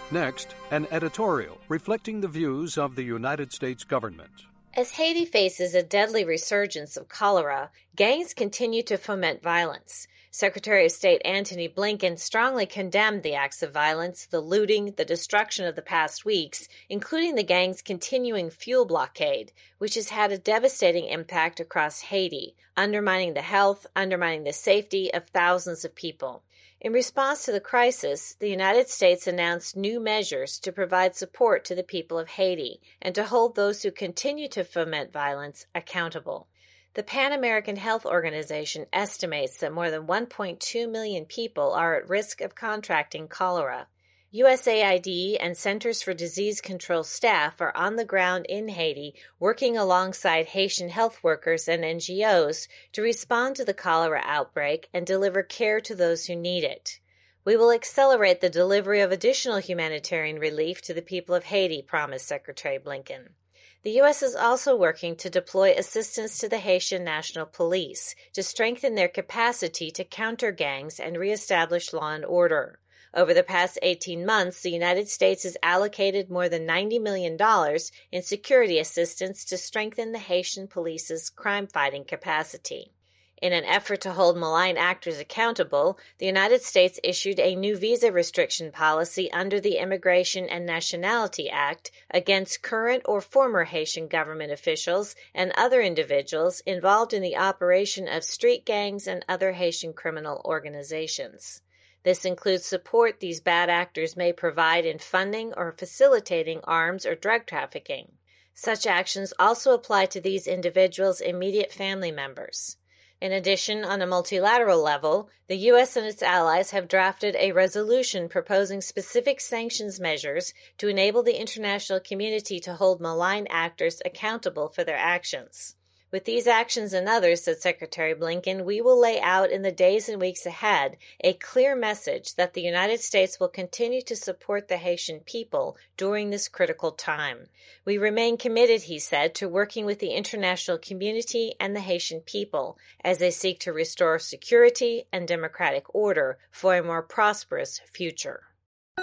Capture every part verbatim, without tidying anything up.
Next, an editorial reflecting the views of the United States government. As Haiti faces a deadly resurgence of cholera, gangs continue to foment violence. Secretary of State Antony Blinken strongly condemned the acts of violence, the looting, the destruction of the past weeks, including the gangs' continuing fuel blockade, which has had a devastating impact across Haiti, undermining the health, undermining the safety of thousands of people. In response to the crisis, the United States announced new measures to provide support to the people of Haiti and to hold those who continue to foment violence accountable. The Pan American Health Organization estimates that more than one point two million people are at risk of contracting cholera. U S A I D and Centers for Disease Control staff are on the ground in Haiti working alongside Haitian health workers and N G Os to respond to the cholera outbreak and deliver care to those who need it. We will accelerate the delivery of additional humanitarian relief to the people of Haiti, promised Secretary Blinken. The U S is also working to deploy assistance to the Haitian National Police to strengthen their capacity to counter gangs and reestablish law and order. Over the past eighteen months, the United States has allocated more than ninety million dollars in security assistance to strengthen the Haitian police's crime-fighting capacity. In an effort to hold malign actors accountable, the United States issued a new visa restriction policy under the Immigration and Nationality Act against current or former Haitian government officials and other individuals involved in the operation of street gangs and other Haitian criminal organizations. This includes support these bad actors may provide in funding or facilitating arms or drug trafficking. Such actions also apply to these individuals' immediate family members. In addition, on a multilateral level, the U S and its allies have drafted a resolution proposing specific sanctions measures to enable the international community to hold malign actors accountable for their actions. With these actions and others, said Secretary Blinken, we will lay out in the days and weeks ahead a clear message that the United States will continue to support the Haitian people during this critical time. We remain committed, he said, to working with the international community and the Haitian people as they seek to restore security and democratic order for a more prosperous future.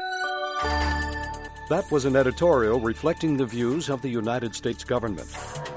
That was an editorial reflecting the views of the United States government.